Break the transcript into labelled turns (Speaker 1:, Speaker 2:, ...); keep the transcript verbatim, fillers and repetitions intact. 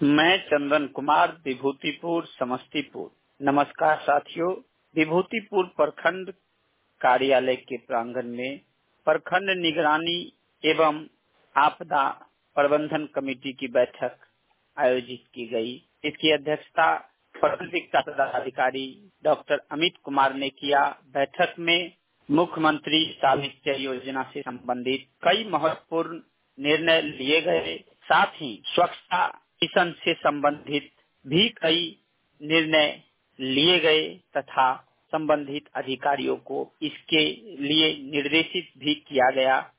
Speaker 1: मैं चंदन कुमार, विभूतिपुर, समस्तीपुर। नमस्कार साथियों, विभूतिपुर प्रखंड कार्यालय के प्रांगण में प्रखंड निगरानी एवं आपदा प्रबंधन कमेटी की बैठक आयोजित की गई। इसकी अध्यक्षता प्रखंड विकास पदाधिकारी डॉक्टर अमित कुमार ने किया। बैठक में मुख्यमंत्री साहित्य योजना से संबंधित कई महत्वपूर्ण निर्णय लिए गए। साथ ही स्वच्छता मिशन से संबंधित भी कई निर्णय लिए गए तथा संबंधित अधिकारियों को इसके लिए निर्देशित भी किया गया।